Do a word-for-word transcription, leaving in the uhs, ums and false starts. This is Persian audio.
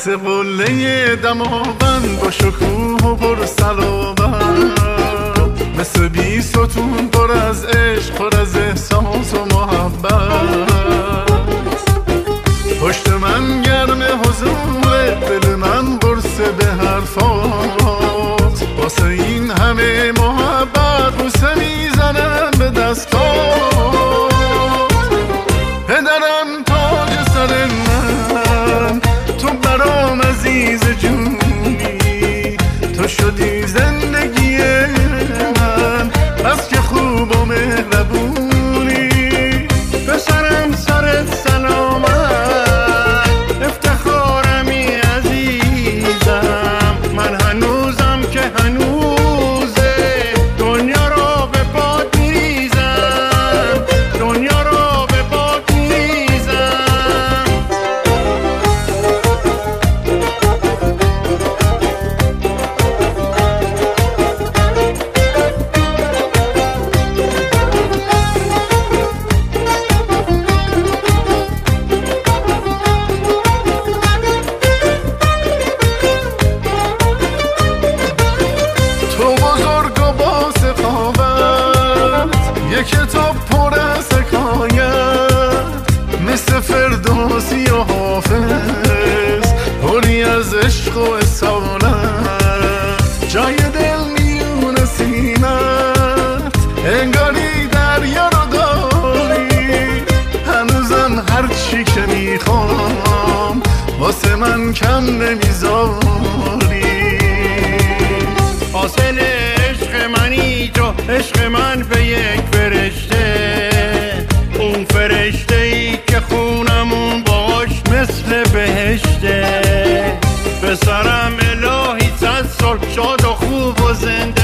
مثل قله دماوند با شکوه و پر صلابت، مثل بی ستون پر از عشق، پر از احساس و محبت. پشت من گرم حضور، دل من برسه به حرفات، واسه این همه محبت بوسه میزنم به دستات. پدرم تاج سر من، تو برام عزیز جونی، تو شدی زندگی من، بس که خوب و مهربونی. پسرم سرت سلامت، افتخارمی عزیزم، من هنوزم که هنوزه، دنیا رو به باد میریزم، دنیا رو به باد میریزم. یک کتاب پر از حکایت، مثل فردوسی و حافظ، پری از عشق و اصالت. جای دل میون سینت، انگاری دریا رو داری، هنوزم هر چی که میخوام واسه من کم نمیذاری. حاصل عشق منی تو، عشق من به یک فرشته، اون فرشته ای که خونمون باش مثل بهشته. پسرم الهی صد سال شاد و خوب و زنده